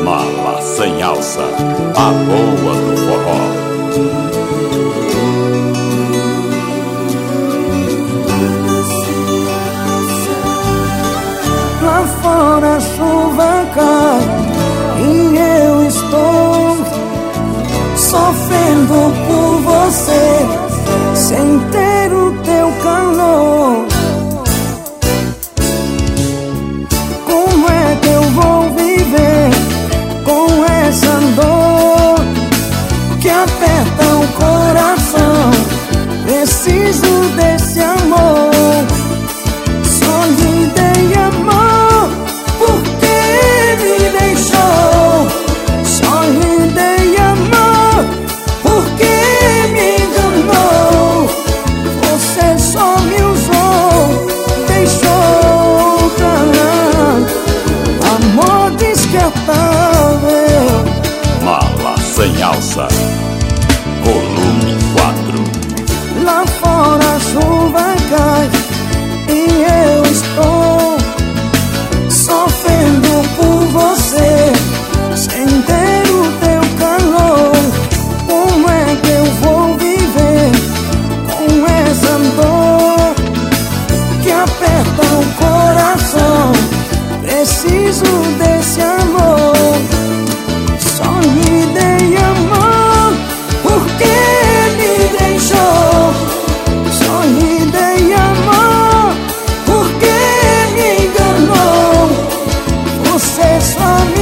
Mala sem alça, a boa do forró. Lá fora a chuva cai e eu estou sofrendo por você, sem ter o teu calor. Como é que eu vou viver com essa dor que aperta o coração? Preciso desse amor. Só lhe dei amor porque me deixou. Só lhe dei amor porque me enganou. Você só me usou, deixou pra lá. Amor descartável. Mala sem alça, volume 4. Lá fora a chuva cai e eu estou sofrendo por você, sem ter o teu calor. Como é que eu vou viver com essa dor que aperta o coração? Preciso desse amor. Só lhe dei amor porque me deixou. Só lhe dei amor porque me enganou. Você só me